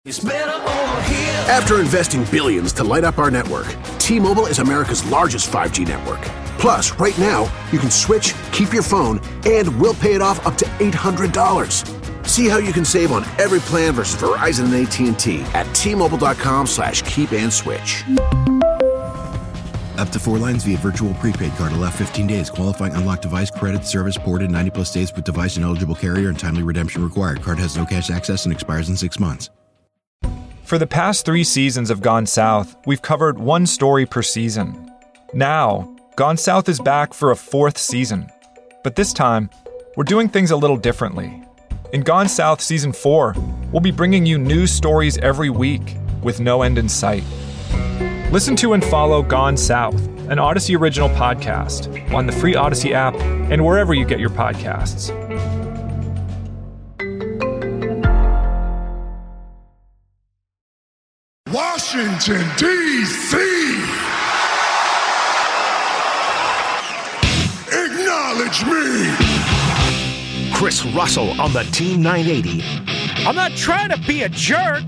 After investing billions to light up our network, T-Mobile is America's largest 5G network. Plus, right now, you can switch, keep your phone, and we'll pay it off up to $800. See how you can save on every plan versus Verizon and AT&T at T-Mobile.com/keep-and-switch. Up to 4 lines via virtual prepaid card. Allow 15 days. Qualifying unlocked device credit service ported 90-plus days with device and eligible carrier and timely redemption required. Card has no cash access and expires in 6 months. For the past 3 seasons of Gone South, we've covered one story per season. Now, Gone South is back for a 4th season. But this time, we're doing things a little differently. In Gone South Season 4, we'll be bringing you new stories every week with no end in sight. Listen to and follow Gone South, an Odyssey original podcast, on the free Odyssey app and wherever you get your podcasts. Washington, D.C. Acknowledge me. Chris Russell on the Team 980. I'm not trying to be a jerk.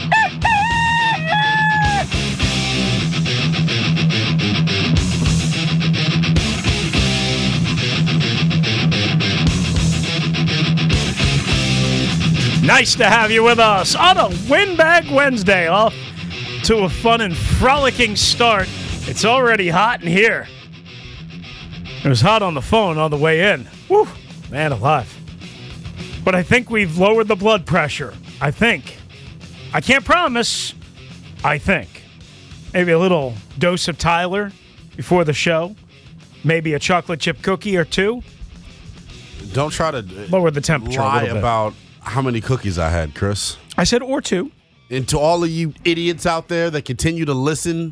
Nice to have you with us on a Windbag Wednesday. Off to a fun and frolicking start. It's already hot in here. It was hot on the phone on the way in. Woo, man alive. But I think we've lowered the blood pressure. I think. I can't promise. I think. Maybe a little dose of Tyler before the show. Maybe a chocolate chip cookie or two. Don't try to lower the temperature lie a little bit. About how many cookies I had, Chris. I said or two. And to all of you idiots out there that continue to listen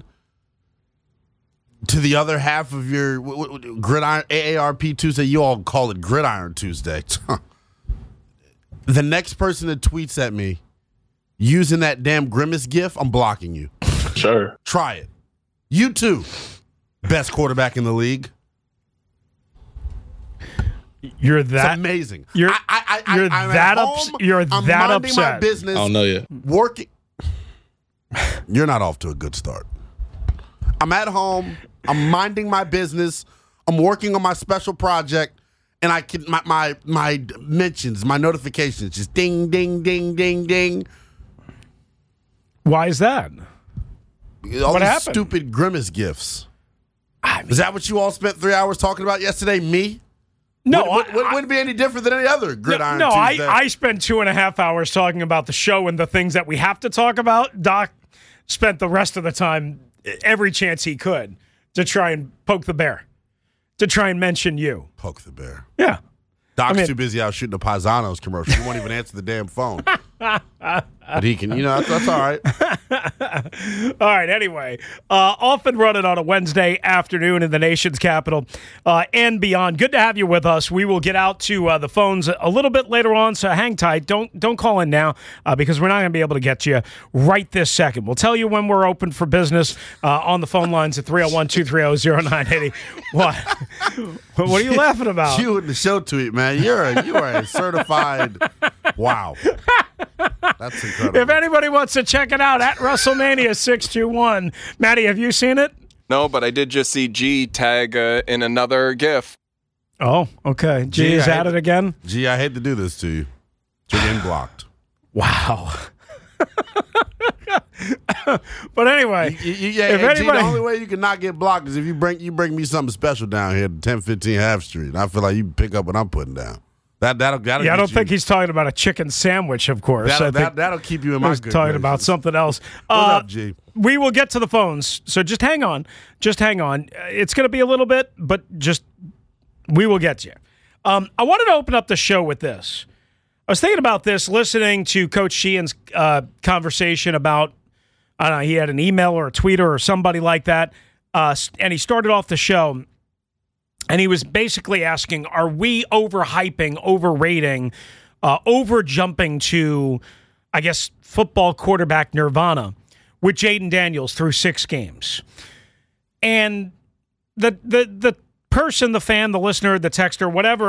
to the other half of your Gridiron AARP Tuesday, you all call it Gridiron Tuesday. The next person that tweets at me using that damn Grimace gif, I'm blocking you. Sure. Try it. You too. Best quarterback in the league. You're that it's amazing. You're I'm that upset. You're I'm that minding upset. my business. I don't know yet. Working. You're not off to a good start. I'm at home. I'm minding my business. I'm working on my special project, and I can my mentions, my notifications, just ding, ding, ding, ding, ding. Why is that? All What these happened? stupid Grimace gifts. Is that what you all spent 3 hours talking about yesterday? Me? No, wouldn't it be any different than any other Gridiron No, Tuesday? I spent 2.5 hours talking about the show and the things that we have to talk about. Doc spent the rest of the time, every chance he could, to try and poke the bear, to try and mention you. Poke the bear. Yeah. Doc's too busy out shooting a Paisanos commercial. He won't even answer the damn phone. But he can, that's all right. All right, anyway, off and running on a Wednesday afternoon in the nation's capital and beyond. Good to have you with us. We will get out to the phones a little bit later on, so hang tight. Don't call in now because we're not going to be able to get to you right this second. We'll tell you when we're open for business on the phone lines at 301-230-0980. What? What are you laughing about? You in the show tweet, man. You are a certified. Wow. That's incredible. If anybody wants to check it out, at WrestleMania 621. Maddie, have you seen it? No, but I did just see G tag in another GIF. Oh, okay. G is at it again? G, I hate to do this to you. You're getting blocked. Wow. But anyway, G, the only way you can not get blocked is if you bring me something special down here at 1015 Half Street. And I feel like you pick up what I'm putting down. That'll yeah, I don't think he's talking about a chicken sandwich, of course. That'll keep you in my good He's talking about something else. What's up, G? We will get to the phones, so just hang on. Just hang on. It's going to be a little bit, but we will get to you. I wanted to open up the show with this. I was thinking about this, listening to Coach Sheehan's conversation about, I don't know, he had an email or a tweeter or somebody like that, and he started off the show, and he was basically asking, are we overhyping, overrating, overjumping to, I guess, football quarterback nirvana with Jayden Daniels through 6 games? And the person, the fan, the listener, the texter, whatever,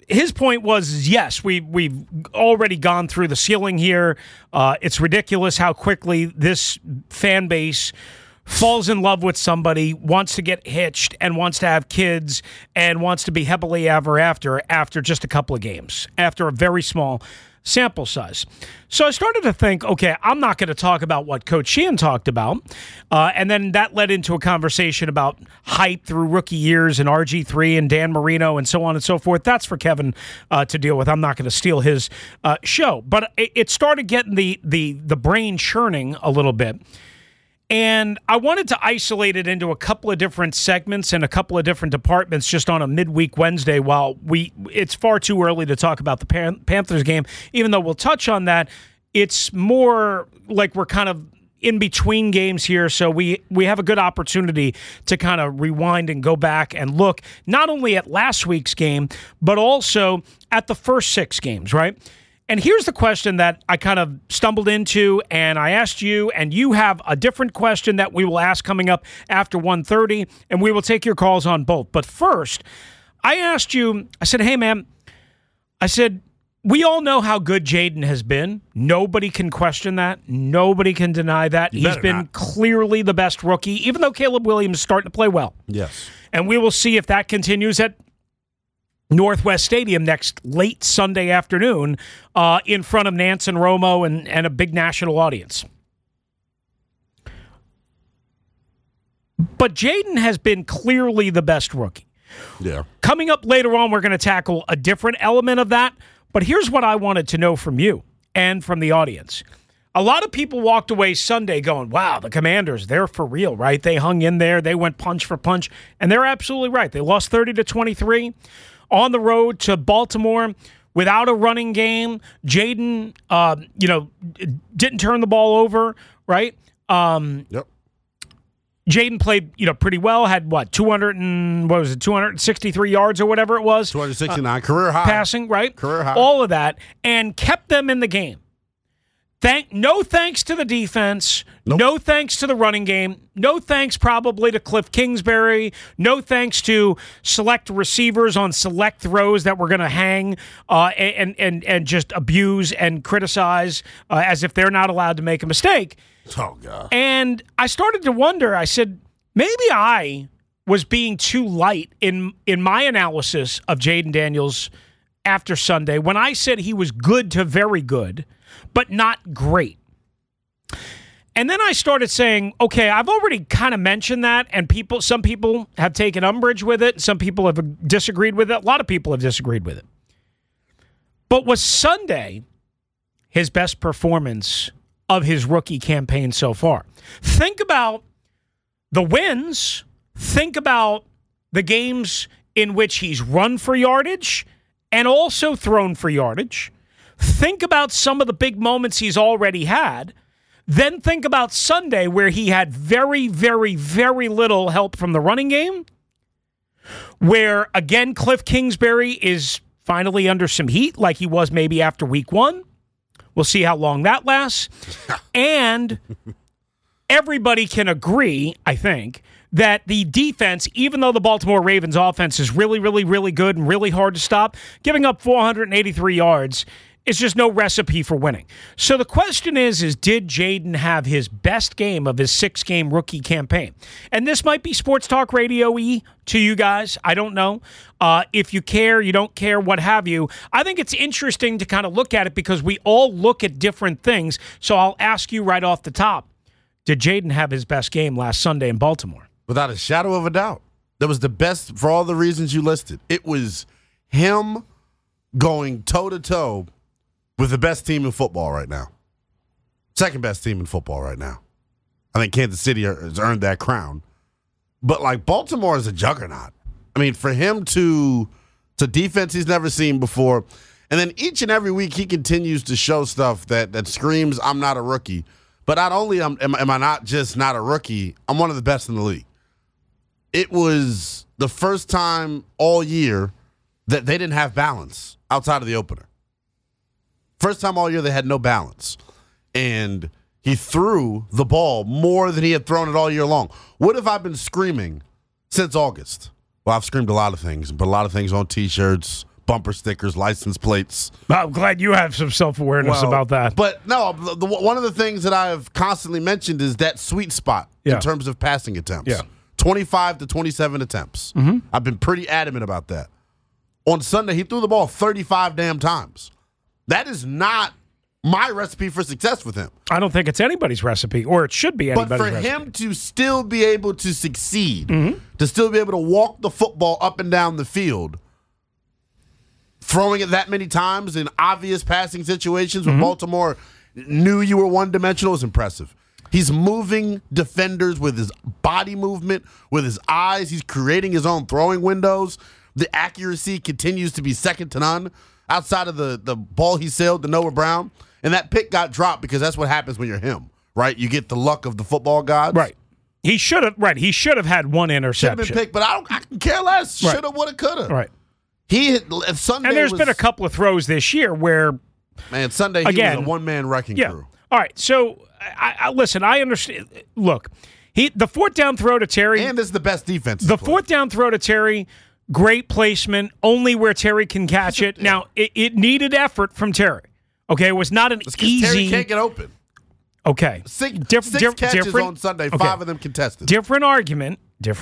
his point was, yes, we've already gone through the ceiling here. It's ridiculous how quickly this fan base falls in love with somebody, wants to get hitched, and wants to have kids, and wants to be happily ever after just a couple of games, after a very small sample size. So I started to think, okay, I'm not going to talk about what Coach Sheehan talked about. And then that led into a conversation about hype through rookie years and RG3 and Dan Marino and so on and so forth. That's for Kevin to deal with. I'm not going to steal his show. But it started getting the brain churning a little bit. And I wanted to isolate it into a couple of different segments and a couple of different departments just on a midweek Wednesday while it's far too early to talk about the Panthers game. Even though we'll touch on that, it's more like we're kind of in between games here, so we have a good opportunity to kind of rewind and go back and look not only at last week's game, but also at the first 6 games, right? And here's the question that I kind of stumbled into, and I asked you, and you have a different question that we will ask coming up after 1:30, and we will take your calls on both. But first, I asked you, I said, hey, man, I said, we all know how good Jaden has been. Nobody can question that. Nobody can deny that. He's been clearly the best rookie, even though Caleb Williams is starting to play well. Yes. And we will see if that continues at Northwest Stadium next late Sunday afternoon in front of Nance and Romo and a big national audience. But Jaden has been clearly the best rookie. Yeah. Coming up later on, we're going to tackle a different element of that. But here's what I wanted to know from you and from the audience. A lot of people walked away Sunday going, wow, the Commanders, they're for real, right? They hung in there. They went punch for punch. And they're absolutely right. They lost 30-23. On the road to Baltimore without a running game. Jaden, didn't turn the ball over, right? Yep. Jaden played, pretty well. Had 263 yards or whatever it was. 269 career high passing, right? Career high. All of that, and kept them in the game. No thanks to the defense. Nope. No thanks to the running game. No thanks probably to Cliff Kingsbury. No thanks to select receivers on select throws that we're going to hang and just abuse and criticize as if they're not allowed to make a mistake. Oh, God. And I started to wonder, I said, maybe I was being too light in my analysis of Jaden Daniels after Sunday when I said he was good to very good, but not great. And then I started saying, okay, I've already kind of mentioned that, and some people have taken umbrage with it. Some people have disagreed with it. A lot of people have disagreed with it. But was Sunday his best performance of his rookie campaign so far? Think about the wins. Think about the games in which he's run for yardage and also thrown for yardage. Think about some of the big moments he's already had. Then think about Sunday where he had very, very, very little help from the running game, where, again, Cliff Kingsbury is finally under some heat like he was maybe after week 1. We'll see how long that lasts. And everybody can agree, I think, that the defense, even though the Baltimore Ravens offense is really, really, really good and really hard to stop, giving up 483 yards is just no recipe for winning. So the question is did Jaden have his best game of his 6-game rookie campaign? And this might be sports talk radio-y to you guys. I don't know. If you care, you don't care, what have you. I think it's interesting to kind of look at it because we all look at different things. So I'll ask you right off the top, did Jaden have his best game last Sunday in Baltimore? Without a shadow of a doubt. That was the best for all the reasons you listed. It was him going toe-to-toe with the best team in football right now. Second best team in football right now. I think Kansas City has earned that crown. But, Baltimore is a juggernaut. I mean, for him to defense he's never seen before, and then each and every week he continues to show stuff that screams, I'm not a rookie. But not only am I not just not a rookie, I'm one of the best in the league. It was the first time all year that they didn't have balance outside of the opener. First time all year they had no balance. And he threw the ball more than he had thrown it all year long. What have I been screaming since August? Well, I've screamed a lot of things, put a lot of things on T-shirts, bumper stickers, license plates. I'm glad you have some self-awareness about that. But no, one of the things that I've constantly mentioned is that sweet spot in terms of passing attempts. Yeah. 25 to 27 attempts. I've been pretty adamant about that. On Sunday, he threw the ball 35 damn times. That is not my recipe for success with him. I don't think it's anybody's recipe, or it should be anybody's recipe. But for him to still be able to succeed, to still be able to walk the football up and down the field, throwing it that many times in obvious passing situations when Baltimore knew you were one-dimensional is impressive. He's moving defenders with his body movement, with his eyes. He's creating his own throwing windows. The accuracy continues to be second to none outside of the ball he sailed to Noah Brown. And that pick got dropped because that's what happens when you're him, right? You get the luck of the football gods. Right. He should have had one interception. Should have been picked, but I can care less. Right. Should have, would have, could have. Right. Sunday and there's been a couple of throws this year where, Sunday he was a one-man wrecking crew. All right, so I listen. I understand. Look, the fourth down throw to Terry, and this is the best defense. The fourth down throw to Terry, great placement, only where Terry can catch it. Now it needed effort from Terry. Okay, it was not an easy. Terry can't get open. Okay, six catches on Sunday, 5 of them contested. Different argument.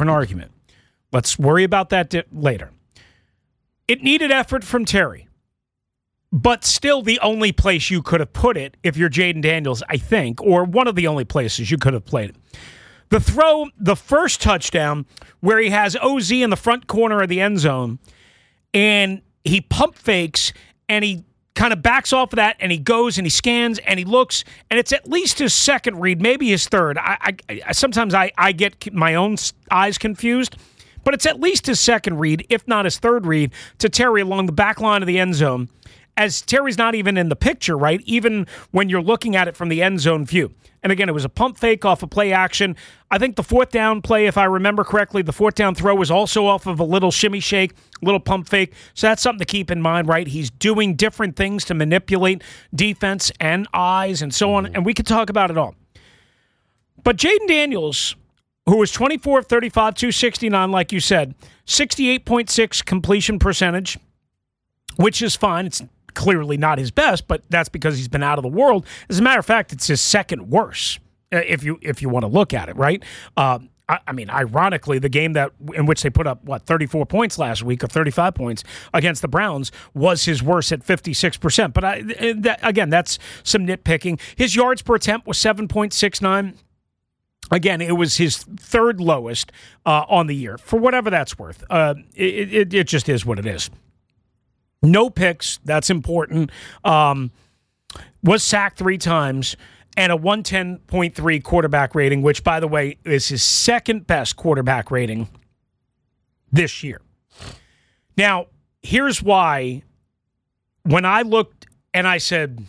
Let's worry about that later. It needed effort from Terry, but still the only place you could have put it if you're Jaden Daniels, I think, or one of the only places you could have played it. The throw, the first touchdown, where he has OZ in the front corner of the end zone, and he pump fakes, and he kind of backs off of that, and he goes and he scans and he looks, and it's at least his second read, maybe his third. Sometimes I get my own eyes confused, but it's at least his second read, if not his third read, to Terry along the back line of the end zone, as Terry's not even in the picture, right? Even when you're looking at it from the end zone view. And again, it was a pump fake off of play action. I think the fourth down play, if I remember correctly, the fourth down throw was also off of a little shimmy shake, little pump fake. So that's something to keep in mind, right? He's doing different things to manipulate defense and eyes and so on. And we could talk about it all. But Jaden Daniels, who was 24 of 35, 269, like you said, 68.6 completion percentage, which is fine. It's clearly not his best, but that's because he's been out of the world. As a matter of fact, it's his second worst, if you want to look at it, right? I mean, ironically, the game in which they put up, 34 points last week, or 35 points against the Browns, was his worst at 56%. But again, that's some nitpicking. His yards per attempt was 7.69. Again, it was his third lowest on the year, for whatever that's worth. It just is what it is. No picks, that's important. Was sacked 3 times, and a 110.3 quarterback rating, which, by the way, is his second best quarterback rating this year. Now, here's why. When I looked and I said,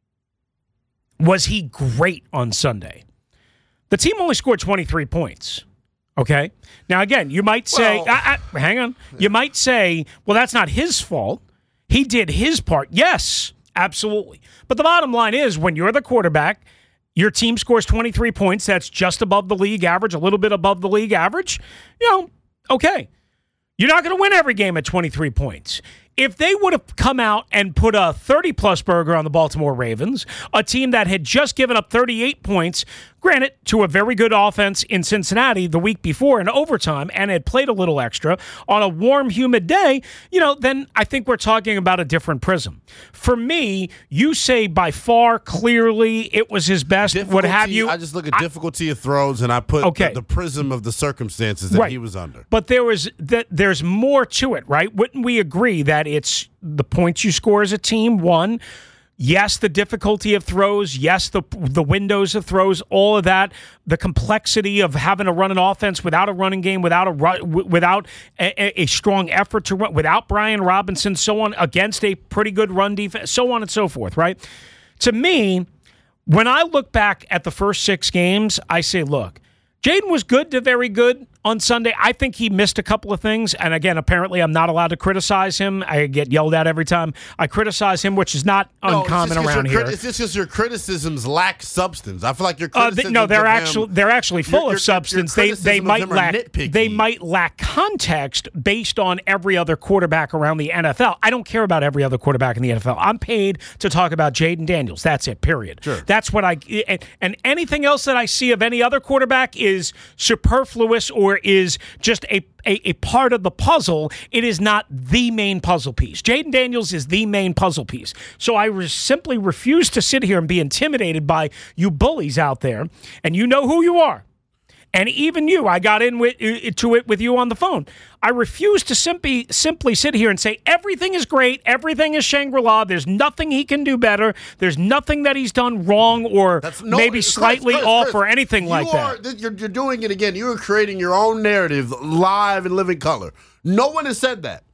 was he great on Sunday? The team only scored 23 points. Okay? Now, again, you might say, hang on. You might say, well, that's not his fault. He did his part. Yes, absolutely. But the bottom line is, when you're the quarterback, your team scores 23 points. That's just above the league average, a little bit above the league average. Okay. You're not going to win every game at 23 points. If they would have come out and put a 30-plus burger on the Baltimore Ravens, a team that had just given up 38 points, granted, to a very good offense in Cincinnati the week before in overtime, and had played a little extra on a warm, humid day, then I think we're talking about a different prism. For me, you say by far, clearly, it was his best, what have you. I just look at difficulty of throws, and I put the prism of the circumstances that he was under. But there's more to it, right? Wouldn't we agree that it's the points you score as a team, one? Yes, the difficulty of throws. Yes, the windows of throws. All of that. The complexity of having to run an offense without a running game, without a strong effort to run, without Brian Robinson, so on, against a pretty good run defense, so on and so forth, right? To me, when I look back at the first 6 games, I say, look, Jaden was good to very good. on Sunday. I think he missed a couple of things. And again, apparently I'm not allowed to criticize him. I get yelled at every time I criticize him, which is not uncommon around here. It's just because your criticisms lack substance. I feel like your criticisms they're actually full of substance. They might lack context based on every other quarterback around the NFL. I don't care about every other quarterback in the NFL. I'm paid to talk about Jayden Daniels. That's it, period. Sure. That's what and anything else that I see of any other quarterback is superfluous or is just a part of the puzzle. It is not the main puzzle piece. Jayden Daniels is the main puzzle piece. So I simply refuse to sit here and be intimidated by you bullies out there, and you know who you are. And even you, I got into it with you on the phone. I refuse to simply sit here and say everything is great, everything is Shangri-La, there's nothing he can do better, there's nothing that he's done wrong or maybe slightly off or anything like that. You're doing it again. You are creating your own narrative live in living color. No one has said that.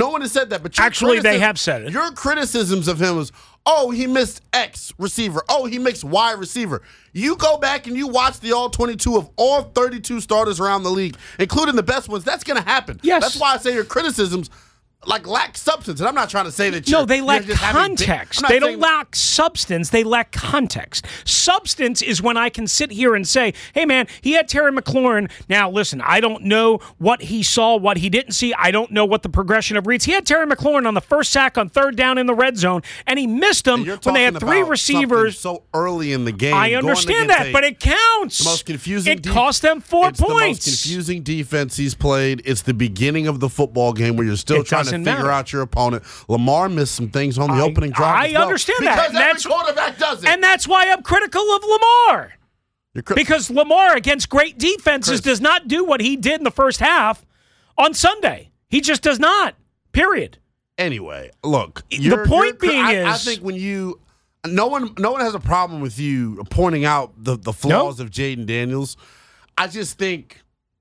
But actually, they have said it. Your criticisms of him was, oh, he missed X receiver. Oh, he missed Y receiver. You go back and you watch the all-22 of all 32 starters around the league, including the best ones. That's going to happen. Yes. That's why I say your criticisms lack substance. And I'm not trying to say that they lack context. They don't lack substance. They lack context. Substance is when I can sit here and say, hey, man, he had Terry McLaurin. Now, listen, I don't know what he saw, what he didn't see. I don't know what the progression of reads. He had Terry McLaurin on the first sack on third down in the red zone, and he missed him when they had three receivers. So early in the game. I understand that, but it counts. The most confusing. It cost them 4 points. It's the most confusing defense he's played. It's the beginning of the football game where you're still trying to figure out your opponent. Lamar missed some things on the opening drive. I understand that. Because every quarterback does it. And that's why I'm critical of Lamar. Because Lamar, against great defenses, does not do what he did in the first half on Sunday. He just does not. Period. Anyway, look. The point being is, I think when you no one has a problem with you pointing out the flaws of Jayden Daniels. I just think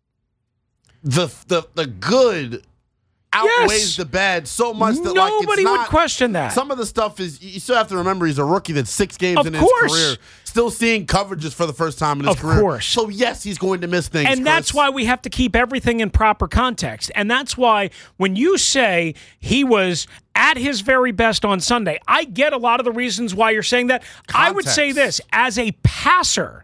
the good outweighs the bad so much that nobody would question that. Some of the stuff is, you still have to remember he's a rookie that's 6 games in his career, still seeing coverages for the first time in his career. Of course. So yes, he's going to miss things. And that's why we have to keep everything in proper context. And that's why when you say he was at his very best on Sunday, I get a lot of the reasons why you're saying that. I would say this, as a passer,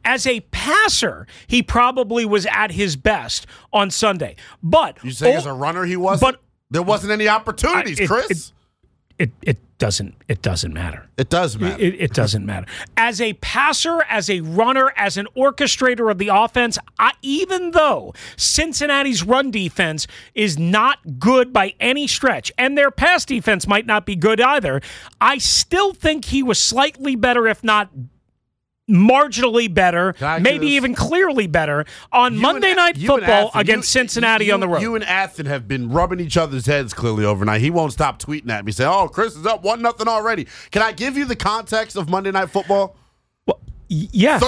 he probably was at his best on Sunday. But you say as a runner he wasn't? But there wasn't any opportunities, Chris. It doesn't matter. It does matter. It doesn't matter. As a passer, as a runner, as an orchestrator of the offense, even though Cincinnati's run defense is not good by any stretch, and their pass defense might not be good either, I still think he was slightly better, if not marginally better, maybe even clearly better on Monday Night Football against Cincinnati on the road. You and Athen have been rubbing each other's heads clearly overnight. He won't stop tweeting at me, saying, "Oh, Chris is up 1-0 already." Can I give you the context of Monday Night Football? Well, yes.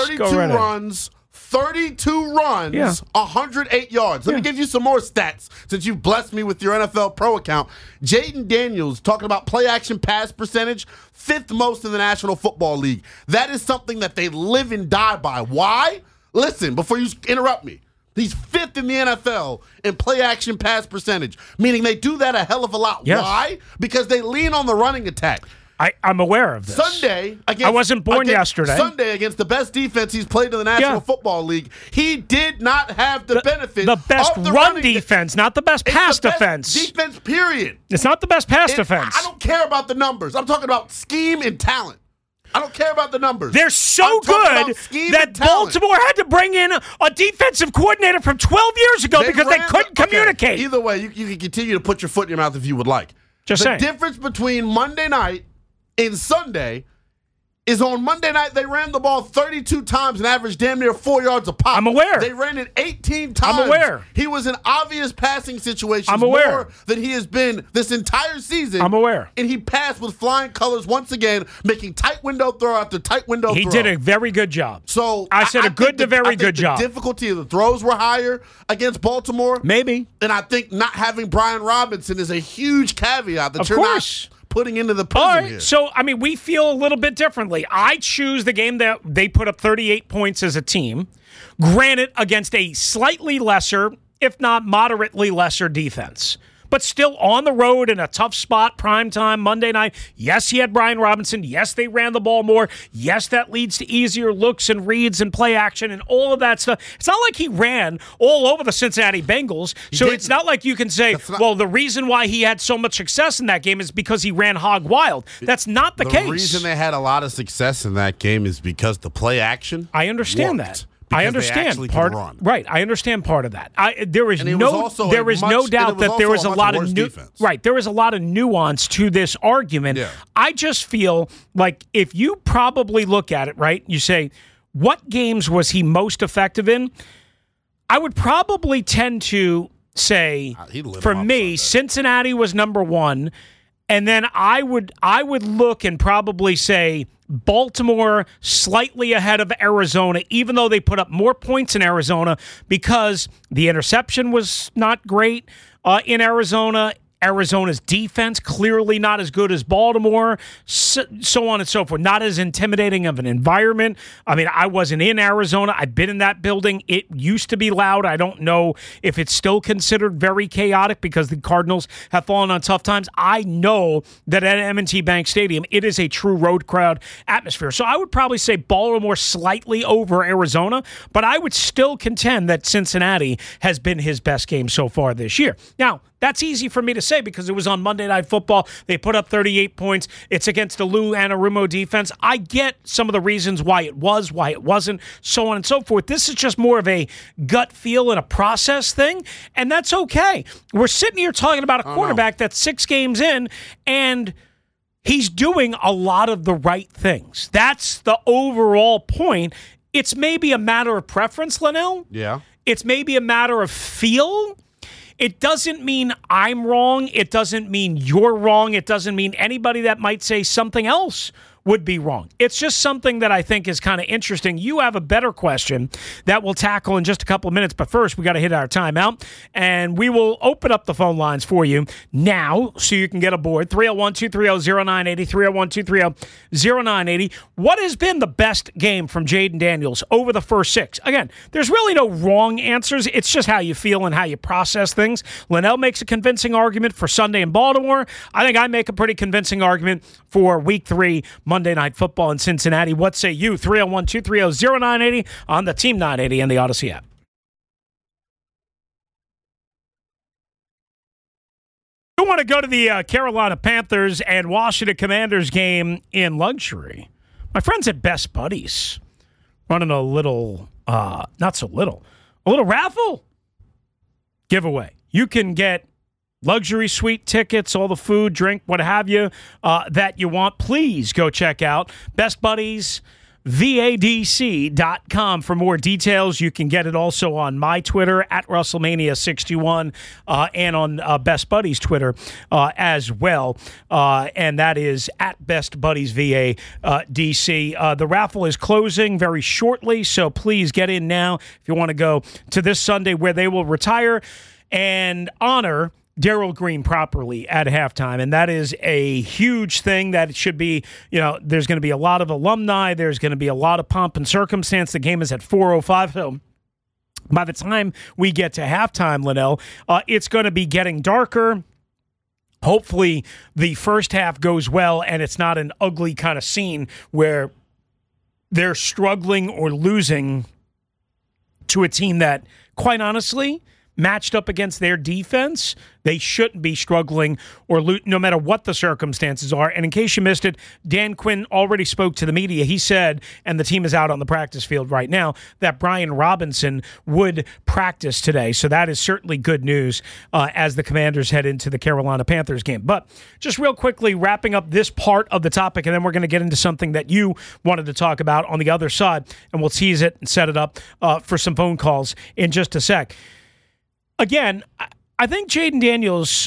32 runs, 108 yards. Let me give you some more stats since you've blessed me with your NFL Pro account. Jayden Daniels, talking about play-action pass percentage, 5th most in the National Football League. That is something that they live and die by. Why? Listen, before you interrupt me. He's 5th in the NFL in play-action pass percentage, meaning they do that a hell of a lot. Yes. Why? Because they lean on the running attack. I'm aware of this. Yesterday, I wasn't born yesterday. Sunday, against the best defense he's played in the National Football League, he did not have the benefit the best of the run defense, not the best pass defense. Defense, period. It's not the best pass defense. I don't care about the numbers. I'm talking about scheme and talent. I don't care about the numbers. They're so good that Baltimore had to bring in a defensive coordinator from 12 years ago because they couldn't communicate. Either way, you can continue to put your foot in your mouth if you would like. Just saying. The difference between Monday night and Sunday is on Monday night they ran the ball 32 times and averaged damn near 4 yards a pop. I'm aware. They ran it 18 times. I'm aware. He was in obvious passing situations more than he has been this entire season. I'm aware. And he passed with flying colors once again, making tight window throw after tight window throw. He did a very good job. So I said a good to very good job. The difficulty of the throws were higher against Baltimore. Maybe. And I think not having Brian Robinson is a huge caveat that you're not putting into the All prism right, here. so, I mean, we feel a little bit differently. I choose the game that they put up 38 points as a team, granted against a slightly lesser, if not moderately lesser defense. But still on the road in a tough spot, primetime, Monday night. Yes, he had Brian Robinson. Yes, they ran the ball more. Yes, that leads to easier looks and reads and play action and all of that stuff. It's not like he ran all over the Cincinnati Bengals. So it's not like you can say, well, the reason why he had so much success in that game is because he ran hog wild. That's not the case. The reason they had a lot of success in that game is because the play action I understand worked. that. I understand part. Right, I understand part of that. There is no doubt that there was a lot of there was a lot of nuance to this argument. Yeah. I just feel like if you probably look at it, right, you say, what games was he most effective in? I would probably tend to say, for me, Cincinnati was number one, and then I would look and probably say Baltimore slightly ahead of Arizona, even though they put up more points in Arizona because the interception was not great in Arizona. Arizona's defense clearly not as good as Baltimore, so on and so forth. Not as intimidating of an environment. I mean, I wasn't in Arizona. I've been in that building. It used to be loud. I don't know if it's still considered very chaotic because the Cardinals have fallen on tough times. I know that at M&T Bank Stadium, it is a true road crowd atmosphere. So I would probably say Baltimore slightly over Arizona, but I would still contend that Cincinnati has been his best game so far this year. Now, that's easy for me to say because it was on Monday Night Football. They put up 38 points. It's against the Lou Anarumo defense. I get some of the reasons why it was, why it wasn't, so on and so forth. This is just more of a gut feel and a process thing, and that's okay. We're sitting here talking about a quarterback that's 6 games in, and he's doing a lot of the right things. That's the overall point. It's maybe a matter of preference, Linnell. Yeah. It's maybe a matter of feel. It doesn't mean I'm wrong. It doesn't mean you're wrong. It doesn't mean anybody that might say something else would be wrong. It's just something that I think is kind of interesting. You have a better question that we'll tackle in just a couple of minutes, but first we got to hit our timeout, and we will open up the phone lines for you now so you can get aboard. 301-230-0980, 301-230-0980. What has been the best game from Jayden Daniels over the first 6? Again, there's really no wrong answers. It's just how you feel and how you process things. Linnell makes a convincing argument for Sunday in Baltimore. I think I make a pretty convincing argument for Week 3 Monday Night Football in Cincinnati. What say you? 301-230-0980 on the Team 980 and the Odyssey app. You want to go to the Carolina Panthers and Washington Commanders game in luxury. My friends at Best Buddies running a little, a little raffle giveaway. You can get luxury suite tickets, all the food, drink, what have you, that you want. Please go check out bestbuddiesvadc.com for more details. You can get it also on my Twitter, at WrestleMania61, and on Best Buddies Twitter as well. And that is at bestbuddiesvadc. The raffle is closing very shortly, so please get in now if you want to go to this Sunday where they will retire and honor Darryl Green properly at halftime, and that is a huge thing that should be, there's going to be a lot of alumni, there's going to be a lot of pomp and circumstance. The game is at 4:05, so by the time we get to halftime, Linnell, it's going to be getting darker. Hopefully the first half goes well, and it's not an ugly kind of scene where they're struggling or losing to a team that, quite honestly, matched up against their defense, they shouldn't be struggling or no matter what the circumstances are. And in case you missed it, Dan Quinn already spoke to the media. He said, and the team is out on the practice field right now, that Brian Robinson would practice today. So that is certainly good news as the Commanders head into the Carolina Panthers game. But just real quickly, wrapping up this part of the topic, and then we're going to get into something that you wanted to talk about on the other side, and we'll tease it and set it up for some phone calls in just a sec. Again, I think Jayden Daniels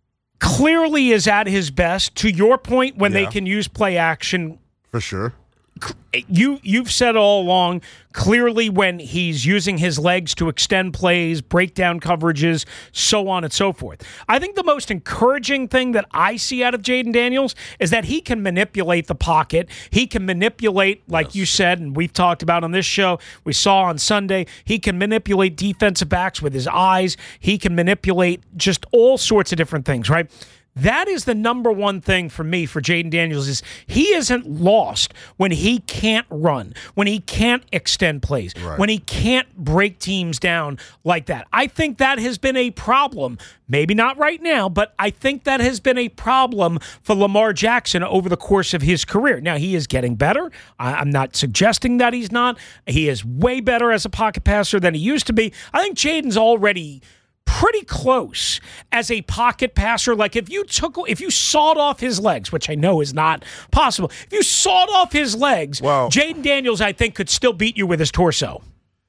clearly is at his best, to your point, when they can use play action for sure You've said all along, clearly when he's using his legs to extend plays, break down coverages, so on and so forth. I think the most encouraging thing that I see out of Jayden Daniels is that he can manipulate the pocket. He can manipulate, like you said, and we've talked about on this show, we saw on Sunday, he can manipulate defensive backs with his eyes. He can manipulate just all sorts of different things, right? That is the number one thing for me for Jayden Daniels is he isn't lost when he can't run, when he can't extend plays, when he can't break teams down like that. I think that has been a problem. Maybe not right now, but I think that has been a problem for Lamar Jackson over the course of his career. Now, he is getting better. I'm not suggesting that he's not. He is way better as a pocket passer than he used to be. I think Jayden's already pretty close as a pocket passer. Like if you sawed off his legs, which I know is not possible, if you sawed off his legs, Jayden Daniels, I think, could still beat you with his torso.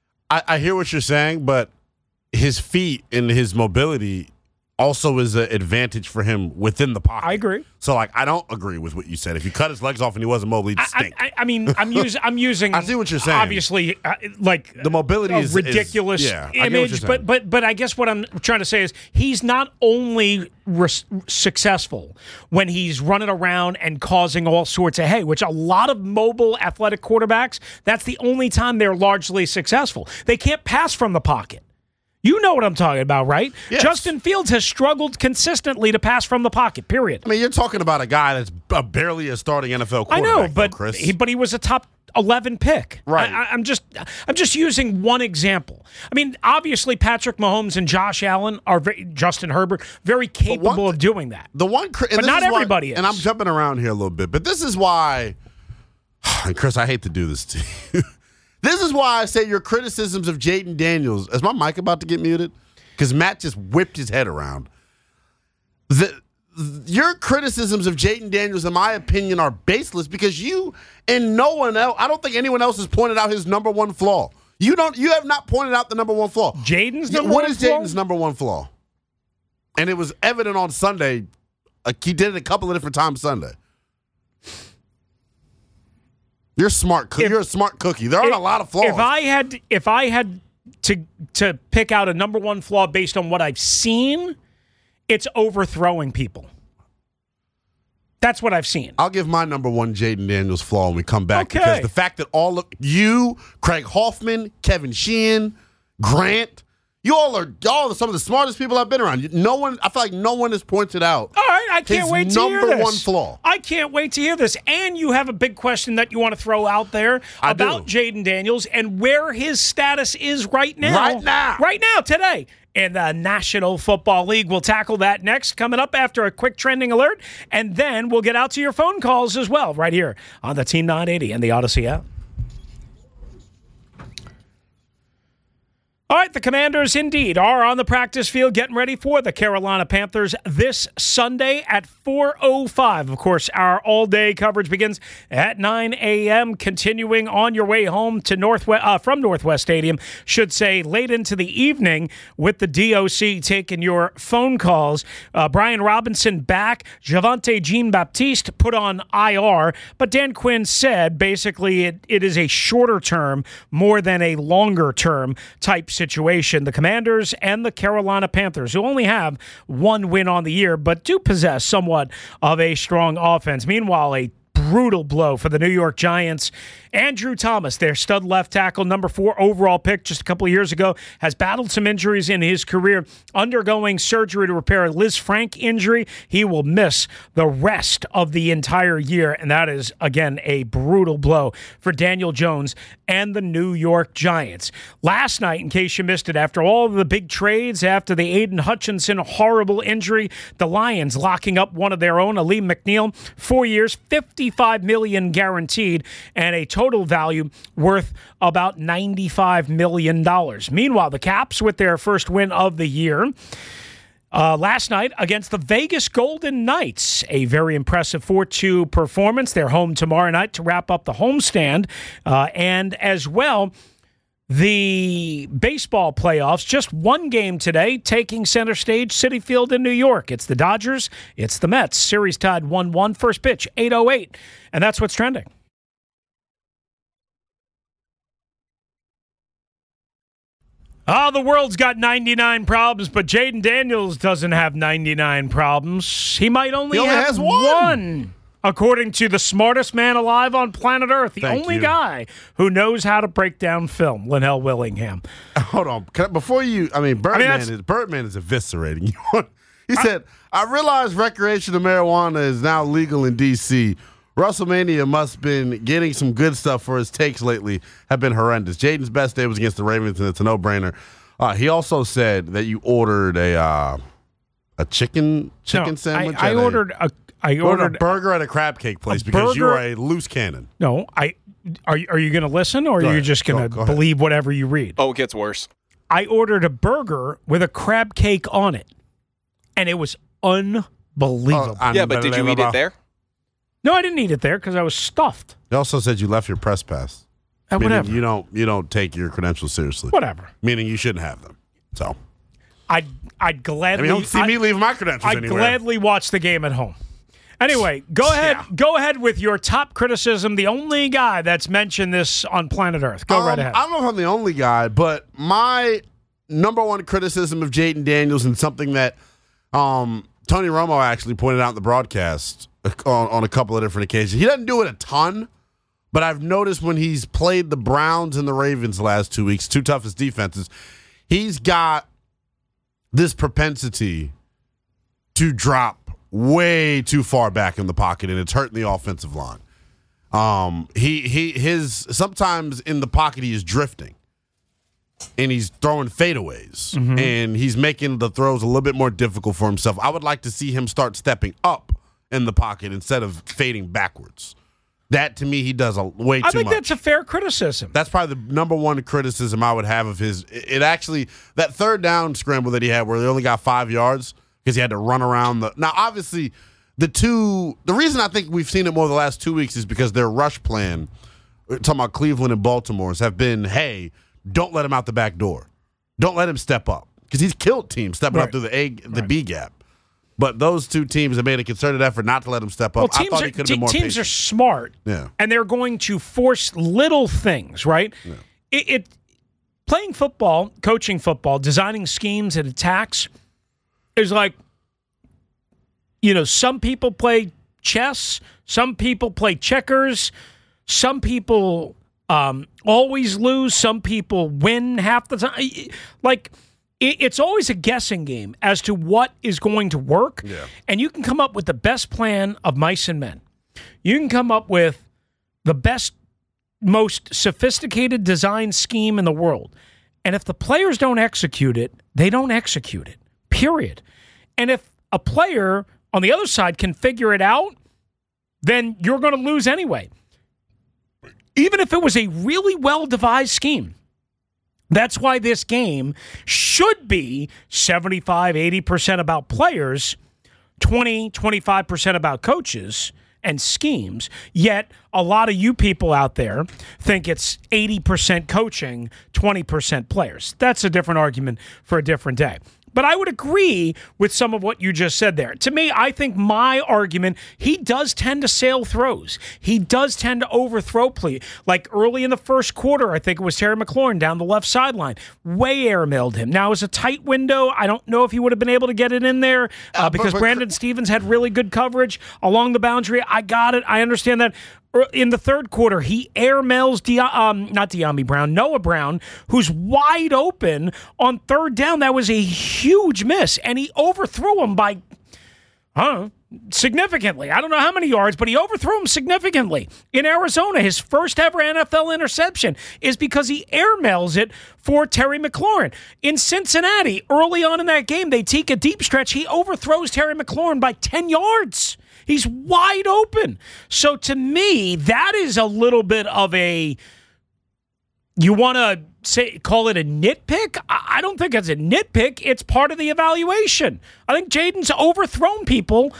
I hear what you're saying, but his feet and his mobility also is an advantage for him within the pocket. I agree. So, I don't agree with what you said. If you cut his legs off and he wasn't mobile, he'd stink. I'm using. I see what you're saying. Obviously, the mobility is ridiculous image, but I guess what I'm trying to say is he's not only successful when he's running around and causing all sorts of hay, which a lot of mobile athletic quarterbacks, that's the only time they're largely successful. They can't pass from the pocket. You know what I'm talking about, right? Yes. Justin Fields has struggled consistently to pass from the pocket, period. I mean, you're talking about a guy that's barely a starting NFL quarterback. I know, but Chris. He was a top 11 pick. Right. I'm just using one example. I mean, obviously Patrick Mahomes and Josh Allen Justin Herbert, very capable of doing that. But not everybody is. And I'm jumping around here a little bit, but this is why, and Chris, I hate to do this to you. This is why I say your criticisms of Jayden Daniels. Is my mic about to get muted? Because Matt just whipped his head around. Your criticisms of Jayden Daniels, in my opinion, are baseless because you and no one else, I don't think anyone else has pointed out his number one flaw. You have not pointed out the number one flaw. Jayden's number What one is flaw? Jayden's number one flaw? And it was evident on Sunday. He did it a couple of different times Sunday. You're smart. You're a smart cookie. There aren't a lot of flaws. If I had to pick out a number one flaw based on what I've seen, it's overthrowing people. That's what I've seen. I'll give my number one Jayden Daniels flaw when we come back. Okay. Because the fact that all of you, Craig Hoffman, Kevin Sheehan, Grant, y'all are some of the smartest people I've been around. I feel like no one has pointed out. All right, I can't wait to hear this. Number one flaw. I can't wait to hear this. And you have a big question that you want to throw out there about Jayden Daniels and where his status is right now. Right now, today. In the National Football League. We'll tackle that next, coming up after a quick trending alert, and then we'll get out to your phone calls as well, right here on the Team 980 and the Odyssey app. All right, the Commanders indeed are on the practice field getting ready for the Carolina Panthers this Sunday at 4:05. Of course, our all-day coverage begins at 9 a.m., continuing on your way home to from Northwest Stadium, should say late into the evening with the DOC taking your phone calls. Brian Robinson back, Javonte Jean-Baptiste put on IR, but Dan Quinn said basically it is a shorter term more than a longer term type situation. The Commanders and the Carolina Panthers, who only have one win on the year, but do possess somewhat of a strong offense. Meanwhile, a brutal blow for the New York Giants. Andrew Thomas, their stud left tackle, number 4 overall pick just a couple of years ago, has battled some injuries in his career, undergoing surgery to repair a Liz Frank injury. He will miss the rest of the entire year, and that is, again, a brutal blow for Daniel Jones and the New York Giants. Last night, in case you missed it, after all of the big trades, after the Aiden Hutchinson horrible injury, the Lions locking up one of their own, Aleem McNeil, 4 years, $55 million guaranteed, and a total value worth about $95 million. Meanwhile, the Caps, with their first win of the year, last night against the Vegas Golden Knights, a very impressive 4-2 performance. They're home tomorrow night to wrap up the homestand, and as well, the baseball playoffs, just one game today, taking center stage, Citi Field in New York. It's the Dodgers, it's the Mets. Series tied 1-1, first pitch, 8:08. And that's what's trending. Oh, the world's got 99 problems, but Jaden Daniels doesn't have 99 problems. He might only has one. According to the smartest man alive on planet Earth, the Thank only you. guy who knows how to break down film, Linnell Willingham. Hold on. Birdman is eviscerating you. He said, I realize recreational marijuana is now legal in D.C. WrestleMania must have been getting some good stuff for his takes lately have been horrendous. Jaden's best day was against the Ravens, and it's a no-brainer. He also said that you ordered a chicken sandwich. I ordered a burger at a crab cake place because you are a loose cannon. No, are you going to listen, or are you just going to believe whatever you read? Oh, it gets worse. I ordered a burger with a crab cake on it, and it was unbelievable. Yeah, but did you eat it there? No, I didn't eat it there because I was stuffed. He also said you left your press pass. Whatever. You don't take your credentials seriously. Whatever. Meaning you shouldn't have them. So I'd gladly. you don't see me leave my credentials I'd anywhere. gladly watch the game at home. Anyway, go ahead. Yeah. Go ahead with your top criticism. The only guy that's mentioned this on planet Earth. Go right ahead. I don't know if I'm the only guy, but my number one criticism of Jaden Daniels, and something that Tony Romo actually pointed out in the broadcast on a couple of different occasions. He doesn't do it a ton, but I've noticed when he's played the Browns and the Ravens the last 2 weeks, two toughest defenses, he's got this propensity to drop way too far back in the pocket, and it's hurting the offensive line. His sometimes in the pocket he is drifting, and he's throwing fadeaways, and he's making the throws a little bit more difficult for himself. I would like to see him start stepping up in the pocket instead of fading backwards. That, to me, he does way too much. I think that's a fair criticism. That's probably the number one criticism I would have of his. It actually, that third down scramble that he had where they only got 5 yards because he had to run around the. Now, obviously, the reason I think we've seen it more the last 2 weeks is because their rush plan, we're talking about Cleveland and Baltimore's, have been, hey, don't let him out the back door. Don't let him step up. Because he's killed teams stepping up through the B gap. But those two teams have made a concerted effort not to let him step up. I thought he could have been more patient. Teams are smart, and they're going to force little things, right? Yeah. Playing football, coaching football, designing schemes and attacks is like, some people play chess, some people play checkers, some people always lose, some people win half the time. It's always a guessing game as to what is going to work. Yeah. And you can come up with the best plan of mice and men. You can come up with the best, most sophisticated design scheme in the world. And if the players don't execute it, they don't execute it, period. And if a player on the other side can figure it out, then you're going to lose anyway. Even if it was a really well-devised scheme. That's why this game should be 75, 80% about players, 20, 25% about coaches and schemes. Yet a lot of you people out there think it's 80% coaching, 20% players. That's a different argument for a different day. But I would agree with some of what you just said there. To me, I think my argument, he does tend to sail throws. He does tend to overthrow play. Like early in the first quarter, I think it was Terry McLaurin down the left sideline. Way airmailed him. Now, it was a tight window. I don't know if he would have been able to get it in there because Brandon Stevens had really good coverage along the boundary. I got it. I understand that. In the third quarter, he airmails Noah Brown, who's wide open on third down. That was a huge miss, and he overthrew him by, significantly. I don't know how many yards, but he overthrew him significantly. In Arizona, his first ever NFL interception is because he airmails it for Terry McLaurin. In Cincinnati, early on in that game, they take a deep stretch. He overthrows Terry McLaurin by 10 yards. He's wide open. So to me, that is a little bit of a, you want to call it a nitpick? I don't think it's a nitpick. It's part of the evaluation. I think Jaden's overthrown people.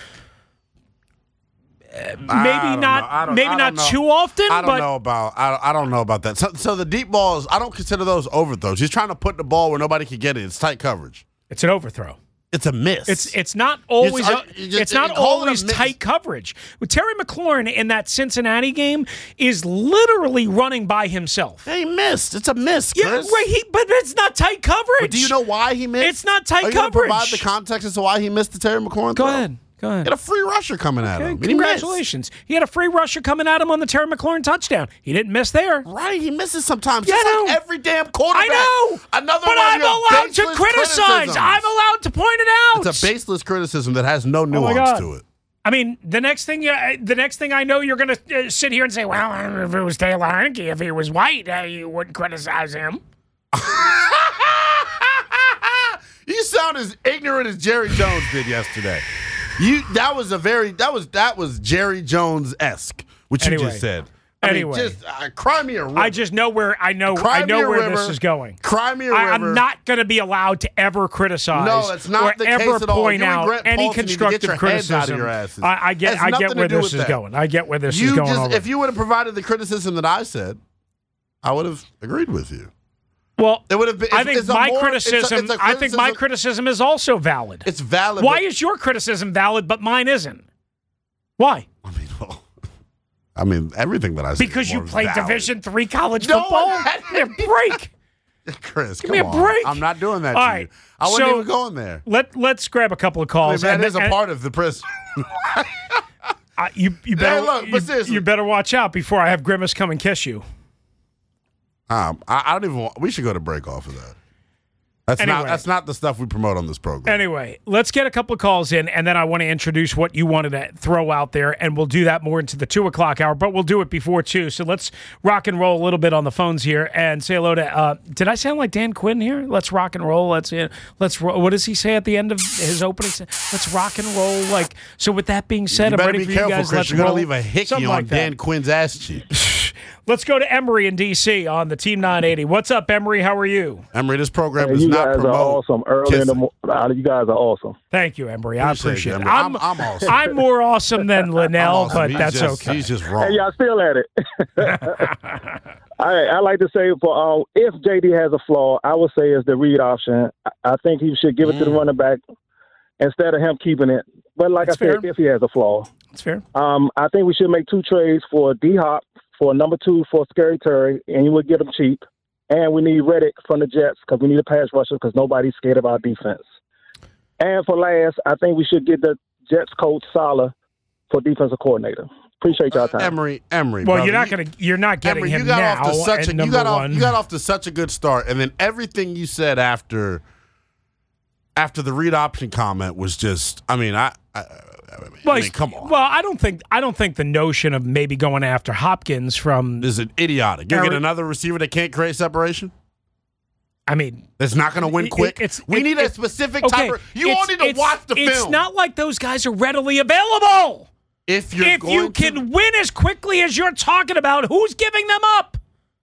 Maybe not too often. I don't know about that. So the deep balls, I don't consider those overthrows. He's trying to put the ball where nobody can get it. It's tight coverage. It's an overthrow. It's a miss. It's not always It's tight coverage. Terry McLaurin in that Cincinnati game is literally running by himself. He missed. It's a miss, Chris. Yeah, right. But it's not tight coverage. But do you know why he missed? It's not tight Are you coverage. Gonna provide the context as to why he missed the Terry McLaurin throw? Go ahead. He had a free rusher coming at him. Congratulations. He had a free rusher coming at him on the Terry McLaurin touchdown. He didn't miss there. Right. He misses sometimes. Yeah, Just like every damn quarterback. I know. Another but one I'm of your allowed to baseless criticize. criticisms. I'm allowed to point it out. It's a baseless criticism that has no nuance to it. I mean, the next thing I know, you're going to sit here and say, well, if it was Taylor Heineke, if he was white, you wouldn't criticize him. You sound as ignorant as Jerry Jones did yesterday. That was Jerry Jones-esque, what you just said. Cry me a river. I just know where this is going. Cry me a river. I'm not going to be allowed to ever criticize. No, that's not the case at all. Point out any constructive criticism. I get where this is going. I get where this is going. If you would have provided the criticism that I said, I would have agreed with you. Well, it would have been. I think my criticism is also valid. It's valid. Why is your criticism valid but mine isn't? Why? I mean, everything that I said. Because you played valid. Division III college football. Give me a break, Chris. Give me a break. I'm not doing that. All to right, you. I wasn't even going there. Let's grab a couple of calls. That is a part of the prison. You better watch out before I have Grimace come and kiss you. I don't even. We should go to break off of that. That's not the stuff we promote on this program. Anyway, let's get a couple of calls in, and then I want to introduce what you wanted to throw out there, and we'll do that more into the 2 o'clock hour, but we'll do it before 2. So let's rock and roll a little bit on the phones here and say hello to. Did I sound like Dan Quinn here? Let's rock and roll. Let's what does he say at the end of his opening? Let's rock and roll. Like so. With that being said, I'm ready for you guys. Chris, let's you're gonna roll. leave a hickey on Dan Quinn's ass cheek. Let's go to Emory in D.C. on the Team 980. What's up, Emory? How are you? Emory, this program does not promote. You guys are awesome. Early in the morning, you guys are awesome. Thank you, Emory. I appreciate it. I'm awesome. I'm more awesome than Linnell, awesome. but that's okay. He's just wrong. Hey, y'all still at it. I like to say, for if JD has a flaw, I would say is the read option. I think he should give it to the running back instead of him keeping it. But like that's I said, if he has a flaw. That's fair. I think we should make 2 trades for D-Hop, for number 2 for Scary Terry, and you would get him cheap. And we need Reddick from the Jets because we need a pass rusher because nobody's scared of our defense. And for last, I think we should get the Jets coach Saleh for defensive coordinator. Appreciate y'all time. Emory. Well, brother, you're not getting Emory, him now. You got off to such a good start, and then everything you said after the read option comment was just. I mean, come on. Well, I don't think the notion of maybe going after Hopkins from is it idiotic. You're getting another receiver that can't create separation. I mean, that's not going to win quick. We need a specific type of. You all need to watch the film. It's not like those guys are readily available. If you can win as quickly as you're talking about, who's giving them up?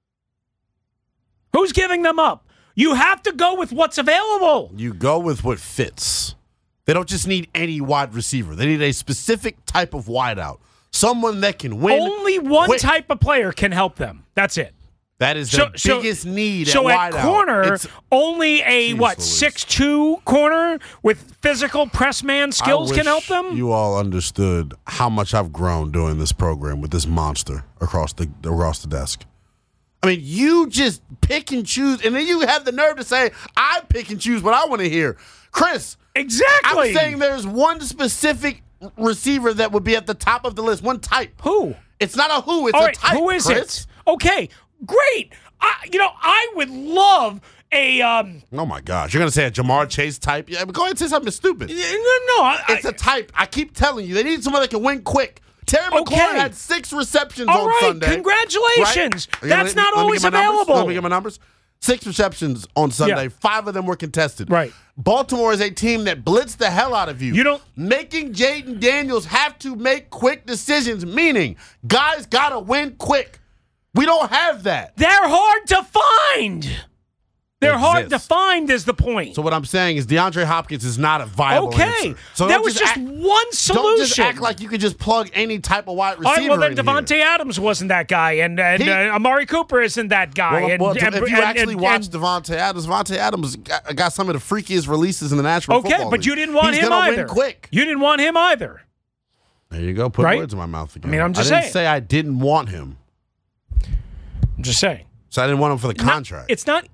Who's giving them up? You have to go with what's available. You go with what fits. They don't just need any wide receiver. They need a specific type of wideout. Someone that can win. Only one type of player can help them. That's it. That is the biggest need so at wideout. So at corner, only a 6'2" corner with physical press man skills can help them? You all understood how much I've grown doing this program with this monster across the desk. I mean, you just pick and choose, and then you have the nerve to say, I pick and choose what I want to hear. Chris. Exactly. I'm saying there's one specific receiver that would be at the top of the list, one type. Who? It's not a who, it's a type, who is Chris. It? Okay, great. I would love a... oh, my gosh. You're going to say a Jamar Chase type? Yeah, but go ahead and say something stupid. No. It's a type. I keep telling you. They need someone that can win quick. Terry McLaurin had 6 receptions on Sunday. Congratulations. Right? That's not always available. Let me get my numbers. 6 receptions on Sunday. Yeah. 5 of them were contested. Right. Baltimore is a team that blitzed the hell out of you. Making Jaden Daniels have to make quick decisions, meaning guys got to win quick. We don't have that. They're hard to find. They're hard to exists. find is the point. So what I'm saying is DeAndre Hopkins is not a viable answer. So that don't was just one solution. Don't just act like you could just plug any type of wide receiver. All right, well, then in Devontae here. Adams wasn't that guy, and Amari Cooper isn't that guy. If you actually watch Devontae Adams got some of the freakiest releases in the National Football League. Okay, but you didn't want He's him gonna either. Win quick. You didn't want him either. There you go. Put words in my mouth again. I mean, I'm just saying. I saying. didn't say I didn't want him. I'm just saying. So I didn't want him for the contract. It's not.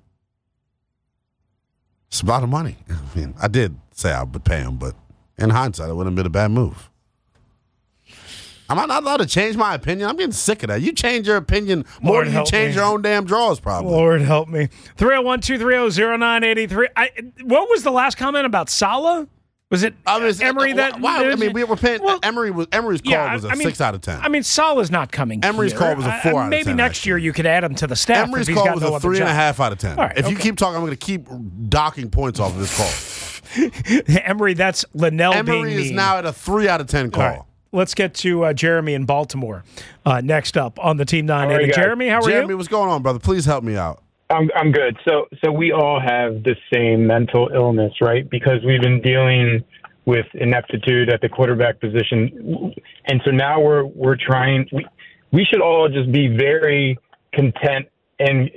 It's about the money. I mean, I did say I would pay him, but in hindsight, it wouldn't have been a bad move. Am I not allowed to change my opinion? I'm getting sick of that. You change your opinion more than you change your own damn draws, probably. Lord help me. 301-230-0983. What was the last comment about Salah? Was it Emery that? Why? I mean, we were paying. Emery's call was a 6 out of 10. I mean, Salah's not coming. Emery's here. call was a 4 out of 10. Maybe next year you could add him to the staff. Emery's call was a 3.5 out of 10. Right, if you keep talking, I'm going to keep docking points off of this call. Emery, that's Linnell Emery being is mean. now at a 3 out of 10 call. Right. Let's get to Jeremy in Baltimore next up on the Team 980. Jeremy, how are you? Jeremy, what's going on, brother? Please help me out. I'm good. So we all have the same mental illness, right? Because we've been dealing with ineptitude at the quarterback position, and so now we're trying. We should all just be very content and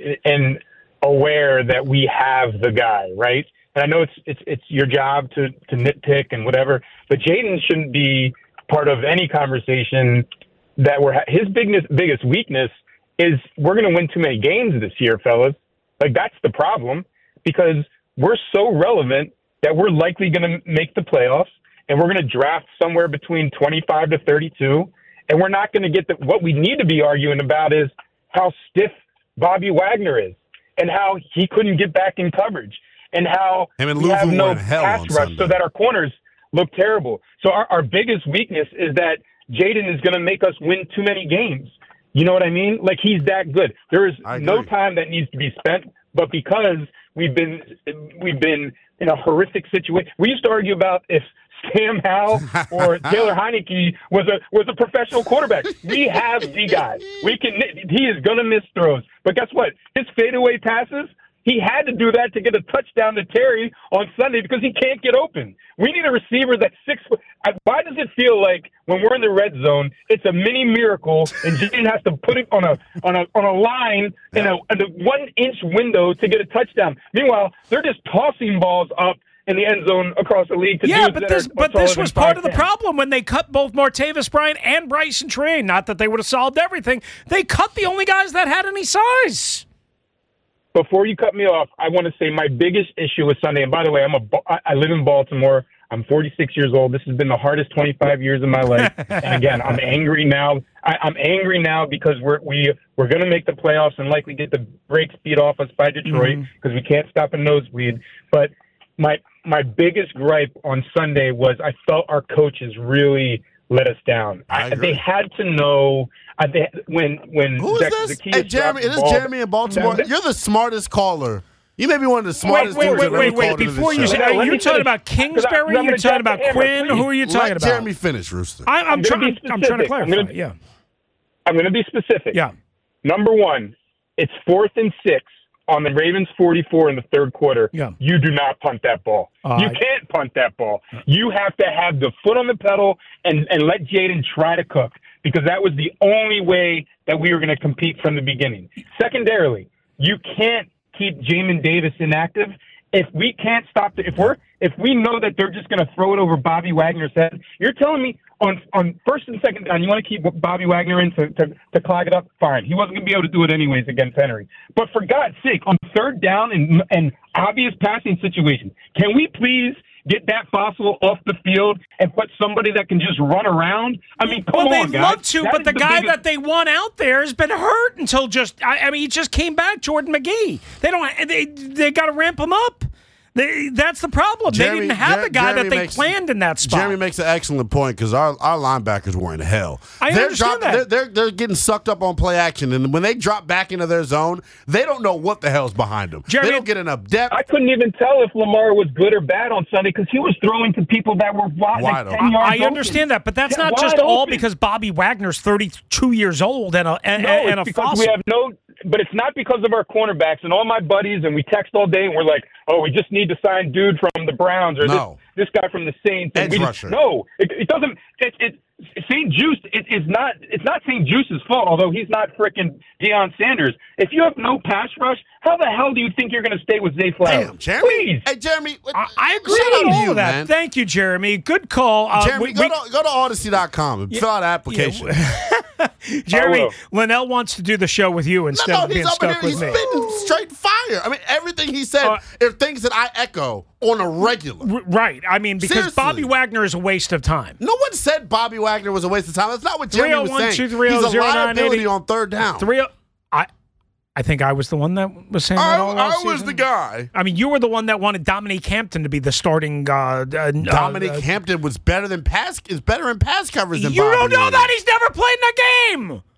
aware that we have the guy, right? And I know it's your job to nitpick and whatever, but Jayden shouldn't be part of any conversation that his biggest weakness is we're going to win too many games this year, fellas. Like, that's the problem, because we're so relevant that we're likely going to make the playoffs, and we're going to draft somewhere between 25 to 32, and we're not going to get what we need to be arguing about is how stiff Bobby Wagner is and how he couldn't get back in coverage and how we have no pass rush so that our corners look terrible. So our biggest weakness is that Jayden is going to make us win too many games. You know what I mean? Like, he's that good. There is no time that needs to be spent, but because we've been in a horrific situation. We used to argue about if Sam Howell or Taylor Heineke was a professional quarterback. We have the guy. He is going to miss throws. But guess what? His fadeaway passes, he had to do that to get a touchdown to Terry on Sunday because he can't get open. We need a receiver that's 6 foot. Why does it feel like when we're in the red zone, it's a mini miracle and Jayden has to put it on a line in a 1-inch window to get a touchdown? Meanwhile, they're just tossing balls up in the end zone across the league. But this was part of the problem when they cut both Martavis Bryant and Bryson Train. Not that they would have solved everything. They cut the only guys that had any size. Before you cut me off, I want to say my biggest issue with Sunday, and by the way, I live in Baltimore. I'm 46 years old. This has been the hardest 25 years of my life. And again, I'm angry now. I'm angry now because we're going to make the playoffs and likely get the brakes beat off us by Detroit because we can't stop a nosebleed. But my biggest gripe on Sunday was I felt our coaches really let us down. They had to know when who is this? Hey, Jeremy, it is Jeremy in Baltimore. You're the smartest caller. You may be one of the smartest dudes I've ever called into Before this show. are you talking about Kingsbury? You're talking about Quinn? Who are you talking about? Let Jeremy finish, Rooster. I'm trying to clarify. I'm going to be specific. Yeah. Number one, it's 4th and 6 on the Ravens 44 in the third quarter. Yeah. You do not punt that ball. You can't punt that ball. You have to have the foot on the pedal and let Jayden try to cook, because that was the only way that we were going to compete from the beginning. Secondarily, you can't keep Jamin Davis inactive. If we can't stop if we know that they're just going to throw it over Bobby Wagner's head, you're telling me on first and second down, you want to keep Bobby Wagner in to clog it up? Fine. He wasn't going to be able to do it anyways against Henry. But for God's sake, on third down and obvious passing situation, can we please get that fossil off the field and put somebody that can just run around? I mean, come on, guys. They'd love to, but the guy that they want out there has been hurt until he just came back, Jordan McGee. They got to ramp him up. That's the problem. They didn't have a guy that they planned in that spot. Jeremy makes an excellent point because our linebackers were in hell. I understand that. They're getting sucked up on play action, and when they drop back into their zone, they don't know what the hell's behind them. Jeremy, they don't get enough depth. I couldn't even tell if Lamar was good or bad on Sunday because he was throwing to people that were wide open. 10 yards I understand that, but that's not just all because Bobby Wagner's 32 years old and a fossil. We have but it's not because of our cornerbacks and all my buddies, and we text all day and we're like, oh, we just need to sign dude from the Browns or this guy from the Saints. And it doesn't. St. Juice it's not St. Juice's fault, although he's not frickin' Deion Sanders. If you have no pass rush, how the hell do you think you're going to stay with Zay Flowers? Damn, Jeremy. Please. Hey, Jeremy. I agree with all of that. Man. Thank you, Jeremy. Good call. Jeremy, go to Odyssey.com and fill out an application. Jeremy, Linnell wants to do the show with you instead of being stuck with me. He's spitting straight fire. I mean, everything he said are things that I echo on a regular. Right. I mean, because Seriously. Bobby Wagner is a waste of time. No one said Bobby Wagner was a waste of time. That's not what Jeremy was saying. He's a liability on third down. I think I was the one that was saying that all last season. I was the guy. I mean, you were the one that wanted Dominique Hampton to be the starting. Dominique Hampton was better in pass coverage than Bobby. You don't know that. He's never played in a game.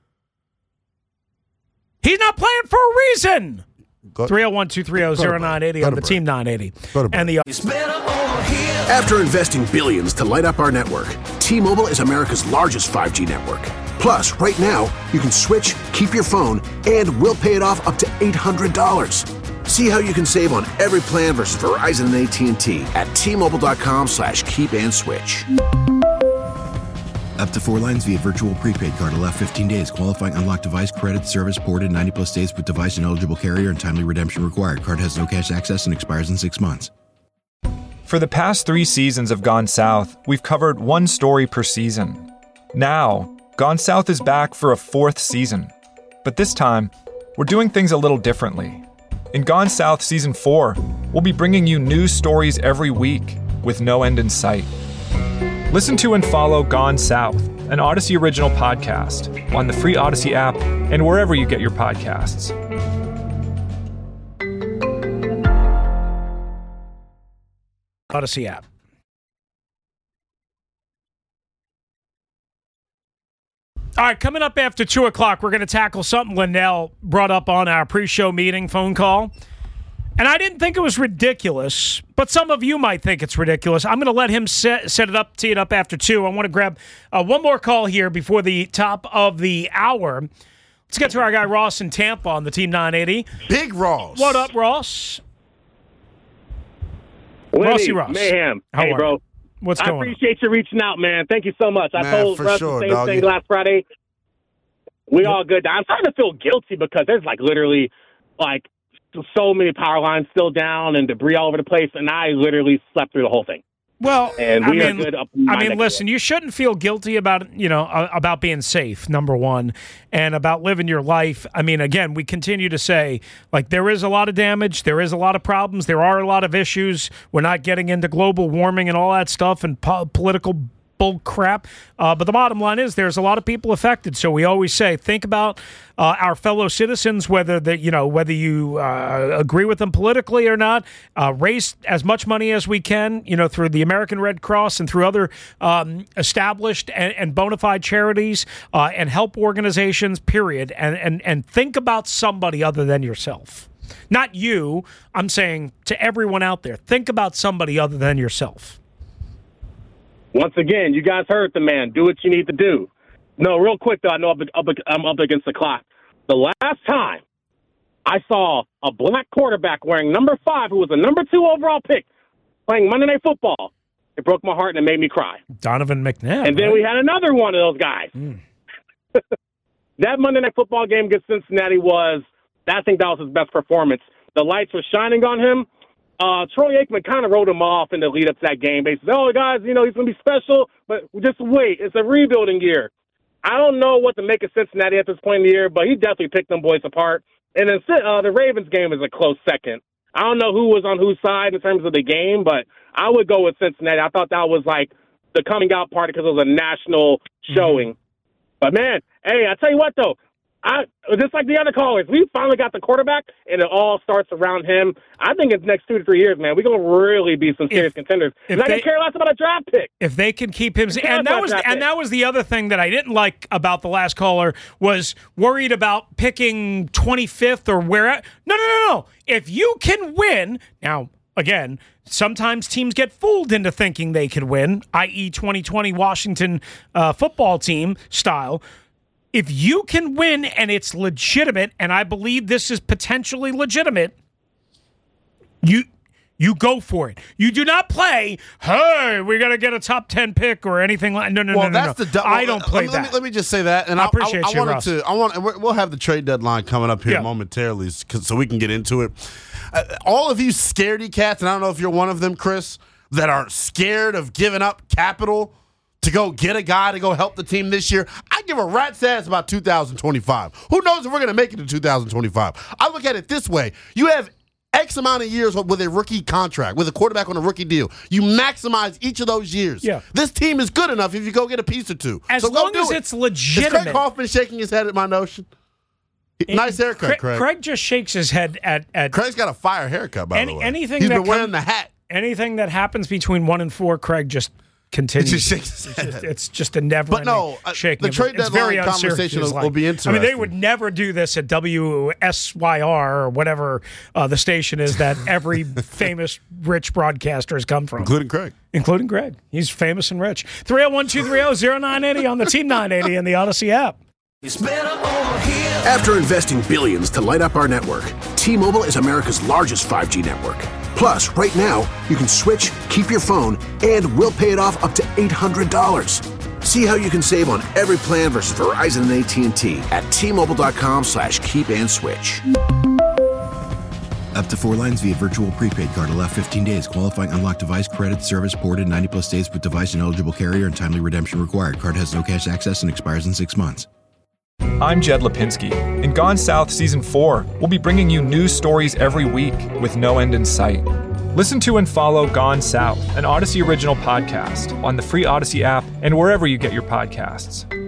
He's not playing for a reason. 301-230-0980 on the Team 980. And the After investing billions to light up our network, T-Mobile is America's largest 5G network. Plus, right now, you can switch, keep your phone, and we'll pay it off up to $800. See how you can save on every plan versus Verizon and AT&T at T-Mobile.com/keep-and-switch. Up to 4 lines via virtual prepaid card. Allow 15 days. Qualifying unlocked device credit service ported 90-plus days with device and eligible carrier and timely redemption required. Card has no cash access and expires in 6 months. For the past 3 seasons of Gone South, we've covered one story per season. Now, Gone South is back for a 4th season. But this time, we're doing things a little differently. In Gone South Season 4, we'll be bringing you news stories every week with no end in sight. Listen to and follow Gone South, an Odyssey original podcast, on the free Odyssey app and wherever you get your podcasts. Odyssey app. All right, coming up after 2 o'clock, we're going to tackle something Linnell brought up on our pre-show meeting phone call. And I didn't think it was ridiculous, but some of you might think it's ridiculous. I'm going to let him set it up, tee it up after 2. I want to grab one more call here before the top of the hour. Let's get to our guy Ross in Tampa on the Team 980. Big Ross. What up, Ross? Rossi Ross. Mayhem. How hey, are bro. You? What's going on? I appreciate you reaching out, man. Thank you so much. I told Russ the same thing last Friday. We all good. I'm starting to feel guilty because there's literally so many power lines still down and debris all over the place, and I literally slept through the whole thing. Well, and we are good. Listen, you shouldn't feel guilty about about being safe, number one, and about living your life. I mean, again, we continue to say, there is a lot of damage, there is a lot of problems, there are a lot of issues. We're not getting into global warming and all that stuff and political bull crap. But the bottom line is there's a lot of people affected. So we always say, think about our fellow citizens, whether you agree with them politically or not. Raise as much money as we can, through the American Red Cross and through other established and bona fide charities and help organizations, period. And think about somebody other than yourself. Not you. I'm saying to everyone out there, think about somebody other than yourself. Once again, you guys heard the man. Do what you need to do. No, real quick, though, I know I'm up against the clock. The last time I saw a black quarterback wearing number 5, who was a number 2 overall pick, playing Monday Night Football, it broke my heart and it made me cry. Donovan McNabb. And then we had another one of those guys. That Monday Night Football game against Cincinnati I think that was his best performance. The lights were shining on him. Troy Aikman kind of wrote him off in the lead up to that game. They said, oh, guys, he's going to be special, but just wait. It's a rebuilding year. I don't know what to make of Cincinnati at this point in the year, but he definitely picked them boys apart. And then the Ravens game is a close second. I don't know who was on whose side in terms of the game, but I would go with Cincinnati. I thought that was the coming out party because it was a national showing. But, man, hey, I tell you what, though. Just like the other callers, we finally got the quarterback, and it all starts around him. I think in the next 2 to 3 years, man, we're going to really be some serious contenders. I don't care less about a draft pick. If they can keep him, and that was the other thing that I didn't like about the last caller was worried about picking 25th or where. No. If you can win now. Again, sometimes teams get fooled into thinking they can win, i.e. 2020 Washington football team style. if you can win and it's legitimate, and I believe this is potentially legitimate, you go for it. You do not play, hey, we got to get a top 10 pick or anything like. No. I don't play that. Let me just say that, and I appreciate you, Russ. We'll have the trade deadline coming up here momentarily, so we can get into it. All of you scaredy cats, and I don't know if you're one of them, Chris, that are scared of giving up capital to go get a guy to go help the team this year. I give a rat's ass about 2025. Who knows if we're going to make it to 2025? I look at it this way: you have X amount of years with a rookie contract, with a quarterback on a rookie deal. You maximize each of those years. Yeah. This team is good enough if you go get a piece or two. As long as it's legitimate. Is Craig Hoffman shaking his head at my notion? Nice haircut, Craig. Craig just shakes his head at Craig's got a fire haircut, by the way. Anything He's been wearing the hat. Anything that happens between 1 and 4, Craig just continues. It's just a never-ending shaking. The trade deadline conversation will be interesting. I mean, they would never do this at WSYR or whatever the station is that every famous rich broadcaster has come from. Including Craig. He's famous and rich. 301-230-0980 on the Team 980 and the Odyssey app. After investing billions to light up our network, T-Mobile is America's largest 5G network. Plus, right now, you can switch, keep your phone, and we'll pay it off up to $800. See how you can save on every plan versus Verizon and AT&T at T-Mobile.com/keep-and-switch. Up to 4 lines via virtual prepaid card. Allow 15 days. Qualifying unlocked device credit service ported 90-plus days with device and eligible carrier and timely redemption required. Card has no cash access and expires in 6 months. I'm Jed Lipinski. In Gone South Season 4, we'll be bringing you news stories every week with no end in sight. Listen to and follow Gone South, an Odyssey original podcast, on the free Odyssey app and wherever you get your podcasts.